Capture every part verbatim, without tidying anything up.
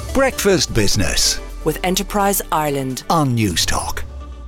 Breakfast Business with Enterprise Ireland on Newstalk.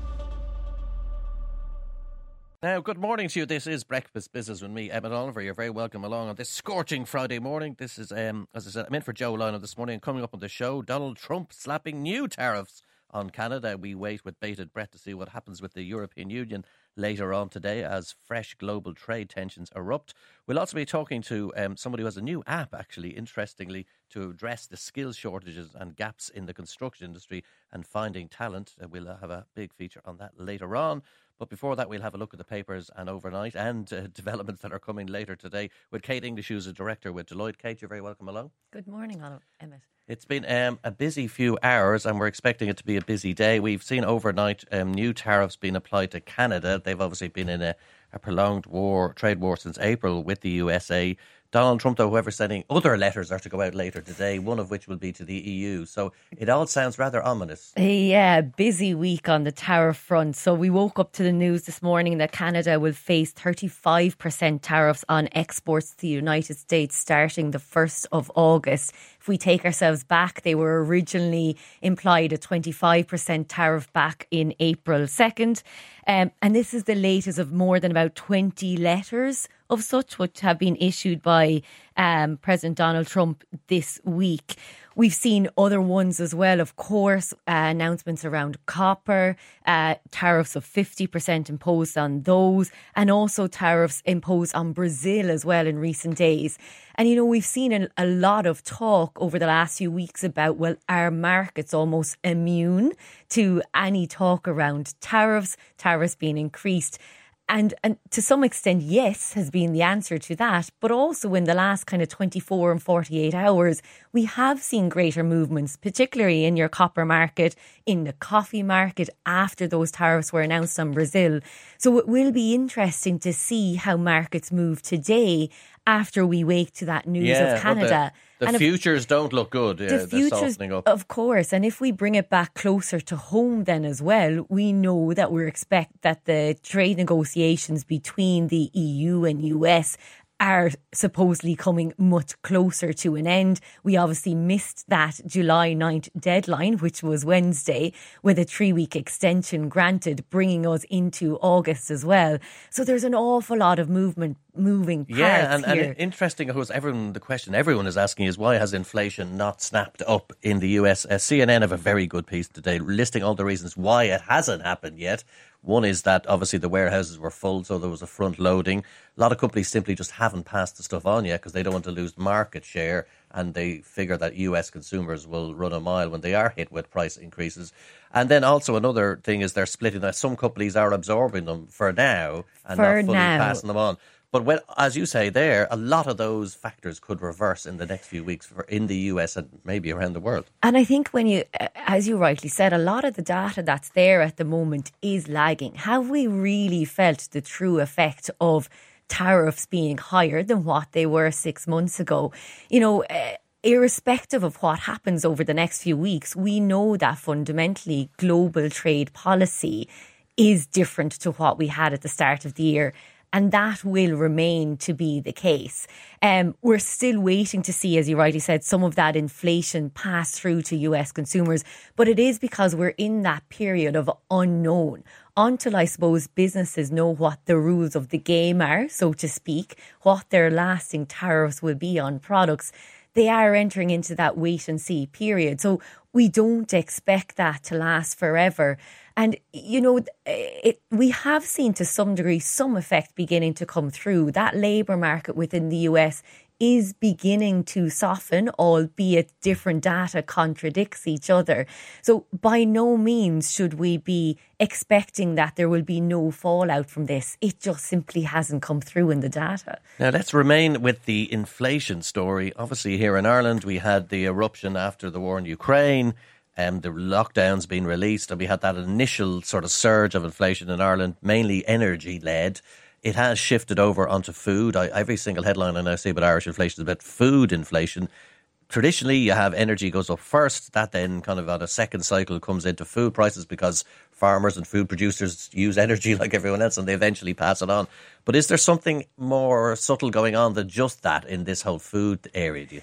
Now, good morning to you. This is Breakfast Business with me, Emmett Oliver. You're very welcome along on this scorching Friday morning. This is, um, as I said, I'm in for Joe Lino this morning. And coming up on the show, Donald Trump slapping new tariffs on Canada. We wait with bated breath to see what happens with the European Union later on today as fresh global trade tensions erupt. We'll also be talking to um, somebody who has a new app, actually, interestingly, to address the skills shortages and gaps in the construction industry and finding talent. Uh, we'll have a big feature on that later on. But before that, we'll have a look at the papers and overnight and uh, developments that are coming later today with Kate English, who's a director with Deloitte. Kate, you're very welcome along. Good morning, Emmett. It's been um, a busy few hours and we're expecting it to be a busy day. We've seen overnight um, new tariffs being applied to Canada. They've obviously been in a, a prolonged war, trade war since April with the U S A. Donald Trump, though, whoever's sending other letters are to go out later today, one of which will be to the E U. So it all sounds rather ominous. Yeah, busy week on the tariff front. So we woke up to the news this morning that Canada will face thirty-five percent tariffs on exports to the United States starting the first of August. If we take ourselves back, they were originally implied a twenty-five percent tariff back in April second. Um, and this is the latest of more than about twenty letters of such which have been issued by um, President Donald Trump this week. We've seen other ones as well, of course, uh, announcements around copper, uh, tariffs of fifty percent imposed on those, and also tariffs imposed on Brazil as well in recent days. And, you know, we've seen a, a lot of talk over the last few weeks about, well, are markets almost immune to any talk around tariffs, tariffs being increased? And and to some extent, yes, has been the answer to that. But also in the last kind of twenty-four and forty-eight hours, we have seen greater movements, particularly in your copper market, in the coffee market after those tariffs were announced on Brazil. So it will be interesting to see how markets move today after we wake to that news yeah, of Canada. The, the and futures if, don't look good. Yeah, the futures, up. Of course. And if we bring it back closer to home then as well, we know that we expect that the trade negotiations between the E U and U S are supposedly coming much closer to an end. We obviously missed that July ninth deadline, which was Wednesday, with a three-week extension granted, bringing us into August as well. So there's an awful lot of movement, moving parts yeah, and, here. and interesting, of course, everyone, the question everyone is asking is why has inflation not snapped up in the U S? Uh, C N N have a very good piece today listing all the reasons why it hasn't happened yet. One is that obviously the warehouses were full, so there was a front loading. A lot of companies simply just haven't passed the stuff on yet because they don't want to lose market share, and they figure that U S consumers will run a mile when they are hit with price increases. And then also another thing is they're splitting that. Some companies are absorbing them for now and for not fully now. passing them on. But when, as you say there, a lot of those factors could reverse in the next few weeks for, in the U S and maybe around the world. And I think when you, as you rightly said, a lot of the data that's there at the moment is lagging. Have we really felt the true effect of tariffs being higher than what they were six months ago? You know, uh, irrespective of what happens over the next few weeks, we know that fundamentally global trade policy is different to what we had at the start of the year. And that will remain to be the case. Um, we're still waiting to see, as you rightly said, some of that inflation pass through to U S consumers. But it is because we're in that period of unknown until, I suppose, businesses know what the rules of the game are, so to speak, what their lasting tariffs will be on products. They are entering into that wait and see period. So we don't expect that to last forever. And, you know, it, we have seen to some degree some effect beginning to come through. That labour market within the U S is beginning to soften, albeit different data contradicts each other. So by no means should we be expecting that there will be no fallout from this. It just simply hasn't come through in the data. Now let's remain with the inflation story. Obviously here in Ireland we had the eruption after the war in Ukraine. Um, the lockdown's been released and we had that initial sort of surge of inflation in Ireland, mainly energy-led. It has shifted over onto food. I, every single headline I now see about Irish inflation is about food inflation. Traditionally, you have energy goes up first. That then kind of on a second cycle comes into food prices because farmers and food producers use energy like everyone else and they eventually pass it on. But is there something more subtle going on than just that in this whole food area, do you think?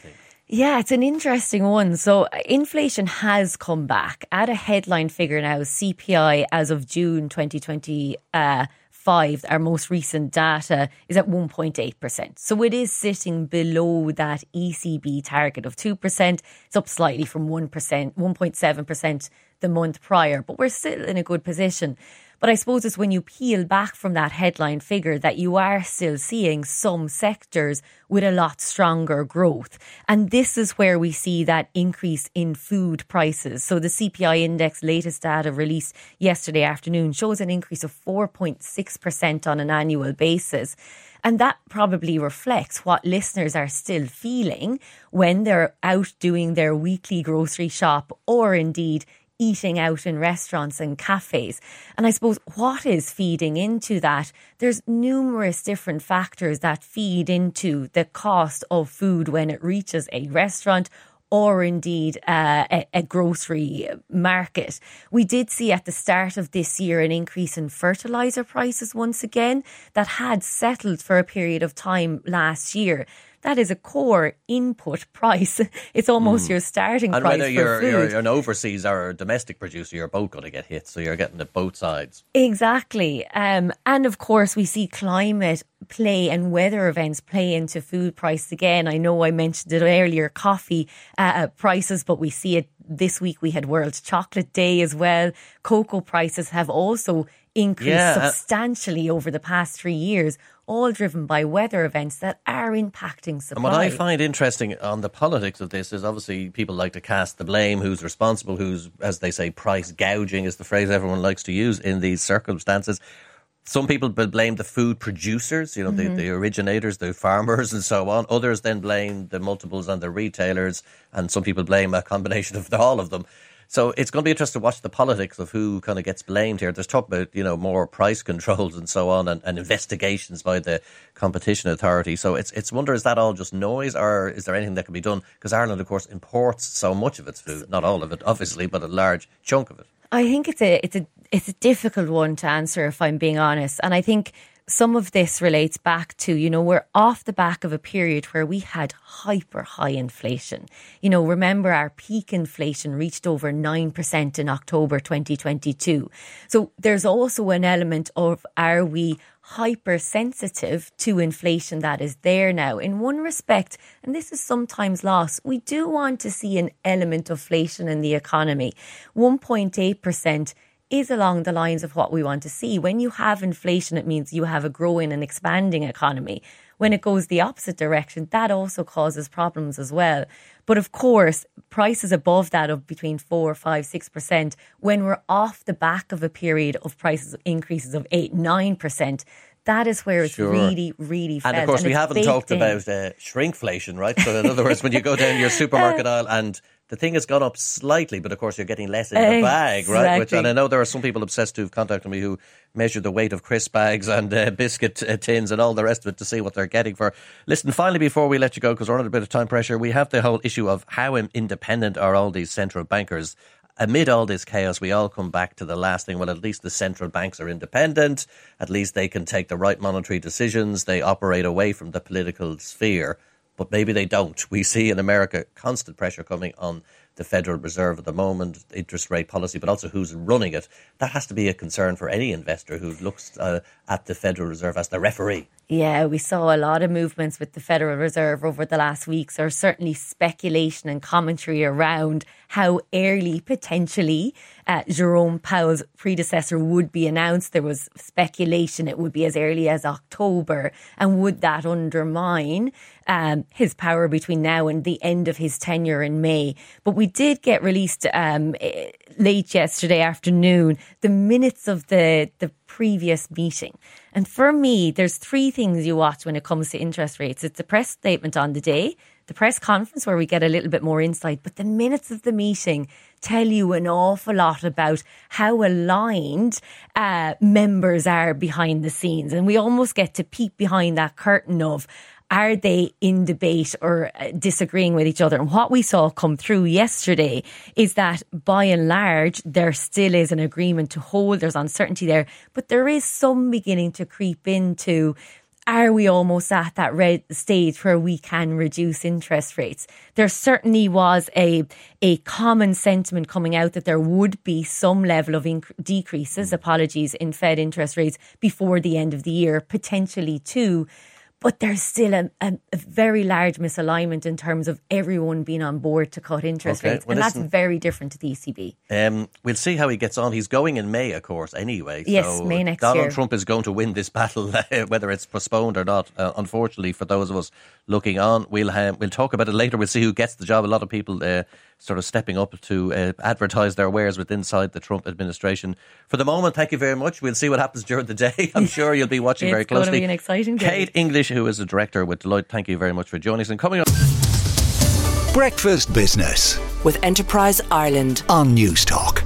Yeah, it's an interesting one. So inflation has come back at a headline figure now. C P I as of June twenty twenty-five, our most recent data, is at one point eight percent. So it is sitting below that E C B target of two percent. It's up slightly from one percent, one point seven percent the month prior, but we're still in a good position. But I suppose it's when you peel back from that headline figure that you are still seeing some sectors with a lot stronger growth. And this is where we see that increase in food prices. So the C P I index latest data released yesterday afternoon shows an increase of four point six percent on an annual basis. And that probably reflects what listeners are still feeling when they're out doing their weekly grocery shop or indeed eating out in restaurants and cafes. And I suppose what is feeding into that? There's numerous different factors that feed into the cost of food when it reaches a restaurant or indeed uh, a, a grocery market. We did see at the start of this year an increase in fertiliser prices once again that had settled for a period of time last year. That is a core input price. It's almost mm. your starting and price whether for you're, food. you're an overseas or a domestic producer, you're both going to get hit. So you're getting it both sides. Exactly. Um, and of course, we see climate play and weather events play into food price again. I know I mentioned it earlier, coffee uh, prices, but we see it this week. We had World Chocolate Day as well. Cocoa prices have also increased yeah. substantially over the past three years, all driven by weather events that are impacting supply. And what I find interesting on the politics of this is obviously people like to cast the blame, who's responsible, who's, as they say, price gouging is the phrase everyone likes to use in these circumstances. Some people blame the food producers, you know, mm-hmm. the, the originators, the farmers and so on. Others then blame the multiples and the retailers. And some people blame a combination of the, all of them. So it's going to be interesting to watch the politics of who kind of gets blamed here. There's talk about, you know, more price controls and so on and, and investigations by the competition authority. So it's it's wonder, is that all just noise or is there anything that can be done? Because Ireland, of course, imports so much of its food, not all of it, obviously, but a large chunk of it. I think it's a it's a it's a difficult one to answer, if I'm being honest. And I think some of this relates back to, you know, we're off the back of a period where we had hyper high inflation. You know, remember our peak inflation reached over nine percent in October twenty twenty-two. So there's also an element of, are we hypersensitive to inflation that is there now? In one respect, and this is sometimes lost, we do want to see an element of inflation in the economy. one point eight percent is along the lines of what we want to see. When you have inflation, it means you have a growing and expanding economy. When it goes the opposite direction, that also causes problems as well. But of course, prices above that of between four, five, six percent, when we're off the back of a period of prices increases of eight, nine percent, that is where it's sure. really, really felt. And of course, and we haven't talked in. about uh, shrinkflation, right? So in other words, when you go down your supermarket aisle and the thing has gone up slightly, but of course you're getting less in the exactly. bag, right? Which, and I know there are some people obsessed who've contacted me who measure the weight of crisp bags and uh, biscuit uh, tins and all the rest of it to see what they're getting for. Listen, finally, before we let you go, because we're under a bit of time pressure, we have the whole issue of how independent are all these central bankers. Amid all this chaos, we all come back to the last thing. Well, at least the central banks are independent. At least they can take the right monetary decisions. They operate away from the political sphere. But maybe they don't. We see in America constant pressure coming on the Federal Reserve at the moment, interest rate policy, but also who's running it. That has to be a concern for any investor who looks uh, at the Federal Reserve as the referee. Yeah, we saw a lot of movements with the Federal Reserve over the last weeks. There's certainly speculation and commentary around how early, potentially, uh, Jerome Powell's predecessor would be announced. There was speculation it would be as early as October. And would that undermine um, his power between now and the end of his tenure in May? But we did get released um, late yesterday afternoon the minutes of the, the previous meeting. And for me, there's three things you watch when it comes to interest rates. It's the press statement on the day, the press conference where we get a little bit more insight, but the minutes of the meeting tell you an awful lot about how aligned uh, members are behind the scenes. And we almost get to peek behind that curtain of, are they in debate or disagreeing with each other? And what we saw come through yesterday is that by and large, there still is an agreement to hold. There's uncertainty there, but there is some beginning to creep into, are we almost at that red stage where we can reduce interest rates? There certainly was a a common sentiment coming out that there would be some level of inc- decreases, apologies, in Fed interest rates before the end of the year, potentially two. But there's still a, a, a very large misalignment in terms of everyone being on board to cut interest Okay, rates. well, and listen, that's very different to the E C B. Um, we'll see how he gets on. He's going in May, of course, anyway. Yes, so May next Donald year. Trump is going to win this battle, whether it's postponed or not. Uh, unfortunately, for those of us looking on, we'll um, we'll talk about it later. We'll see who gets the job. A lot of people uh, sort of stepping up to uh, advertise their wares with inside the Trump administration. For the moment, thank you very much. We'll see what happens during the day. I'm sure you'll be watching very closely. It's going to be an exciting day. Kate English, who is a director with Deloitte, thank you very much for joining us. And coming up, Breakfast Business with Enterprise Ireland on News Talk.